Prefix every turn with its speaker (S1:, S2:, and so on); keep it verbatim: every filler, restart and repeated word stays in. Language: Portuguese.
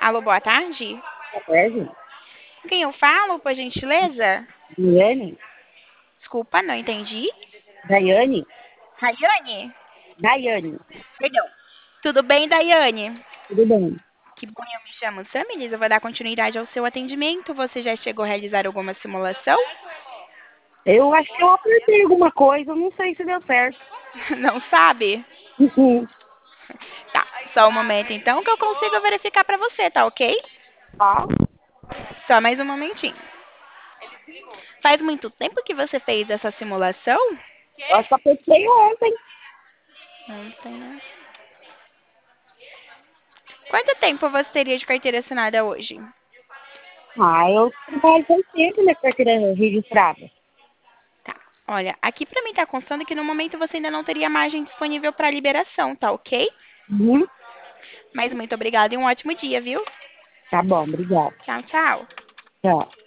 S1: Alô, boa tarde.
S2: Boa tarde.
S1: Com quem eu falo, por gentileza?
S2: Daiane?
S1: Desculpa, não entendi.
S2: Daiane?
S1: Rayane?
S2: Daiane.
S1: Perdão. Tudo bem, Daiane?
S2: Tudo bem?
S1: Que bom, eu me chamo Samilis, eu vou dar continuidade ao seu atendimento. Você já chegou a realizar alguma simulação?
S2: Eu acho que eu apertei alguma coisa, eu não sei se deu certo.
S1: Não sabe?
S2: Uhum.
S1: Tá, só um momento então que eu consigo verificar pra você, tá ok?
S2: Tá?
S1: Só mais um momentinho. Faz muito tempo que você fez essa simulação?
S2: Eu acho que eu apertei ontem.
S1: Ontem, né? Quanto tempo você teria de carteira assinada hoje?
S2: Ah, eu trabalho faz tempo na carteira registrada.
S1: Tá. Olha, aqui pra mim tá constando que no momento você ainda não teria margem disponível para liberação, tá ok?
S2: Uhum.
S1: Mas muito obrigada e um ótimo dia, viu?
S2: Tá bom, obrigada.
S1: Tchau, tchau.
S2: Tchau.